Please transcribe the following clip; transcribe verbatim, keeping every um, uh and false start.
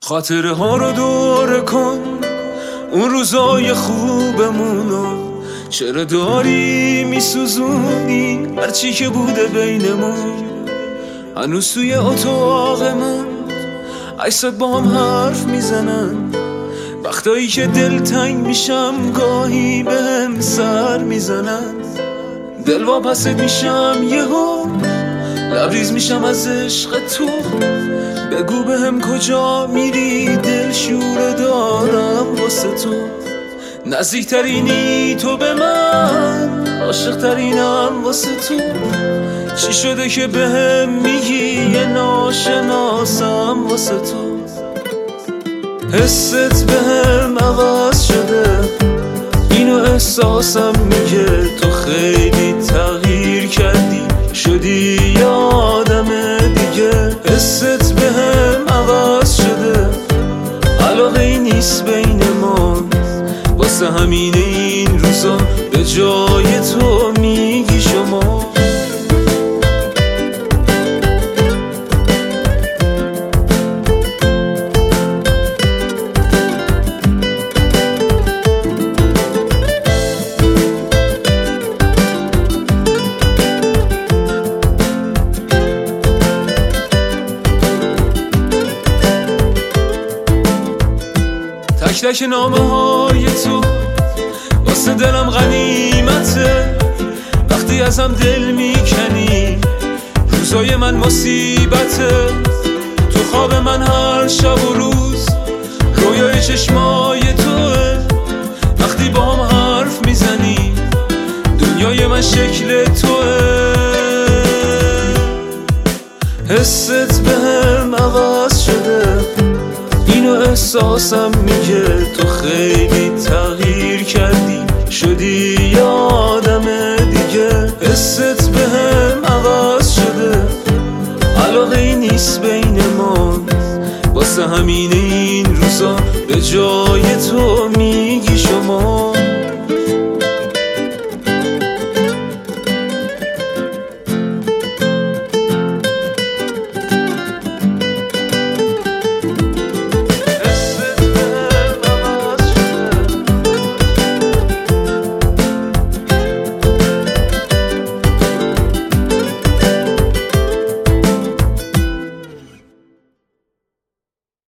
خاطره ها رو دوره کن، اون روزای خوبمونو چرا داری میسوزونی؟ هرچی که بوده بینمون هنوز توی اتاق من عکسات با هم حرف میزنن. وقتایی که دلتنگ میشم گاهی بهم سر میزنن. دل واپست میشم یهو، لبریز میشم از عشق تو. بگو بهم کجا میری، دل شوره دارم واسه تو. نزدیکترینی تو به من، عاشقترینم واسه تو. چی شده که بهم میگی یه ناشناسم واسه تو؟ حست بهم عوض شده، اینو احساسم میگه تو خیلی تغییر کردی، شدی یه آدم دیگه. حست بهم عوض شده، علاقه ای نیست بین ما، واسه همین این روزا به جای تو میگی شما. تک تک نامه های تو واسه دلم غنیمته. وقتی ازم دل میکنی روزای من مصیبته. تو خواب من هر شب و روز رویای چشمای توه. وقتی با هم حرف میزنی دنیای من شکل توه. حست بهم عوض شده، اینو احساسم میگه تو خیلی تغییر کردی، شدی یه آدم دیگه. حست بهم عوض شده، علاقه ای نیست بین ما، واسه همین این روزا به جای تو میگی شما.